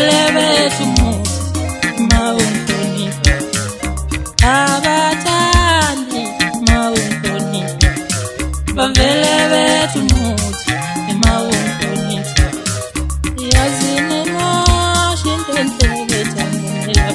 bavele bethu muthi mawunhlonipha, abathandi mawunhlonipha, bavele bethu muthi mawunhlonipha, yazini mosha into enhle bethandela.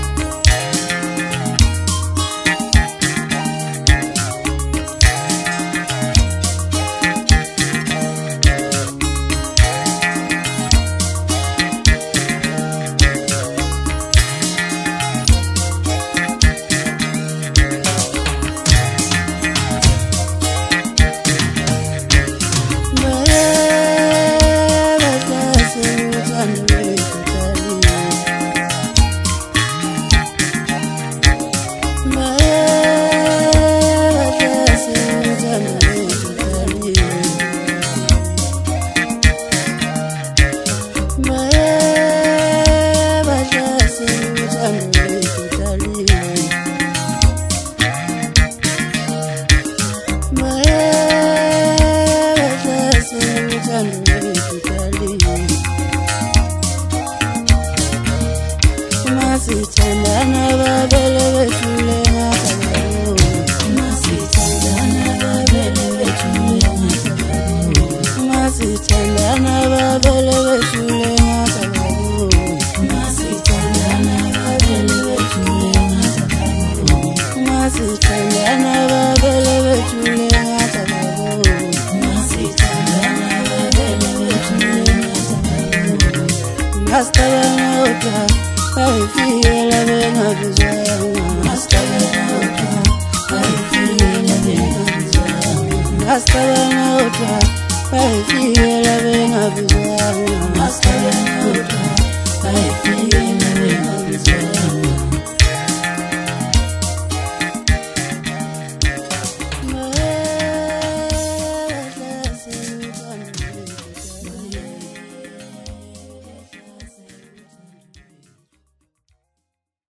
Masithandana bavele bethule ngathabo, masithandana bavele bethule ngathabo, masithandana bavele bethule ngathabo, masithandana bavele bethule ngathabo, masithandana bavele bethule ngathabo, masithandana bavele bethule ngathabo, masithandana Baifiyela benabizwana, mastabana uta. Baifiyela benabizwana, mastabana uta. Baifiyela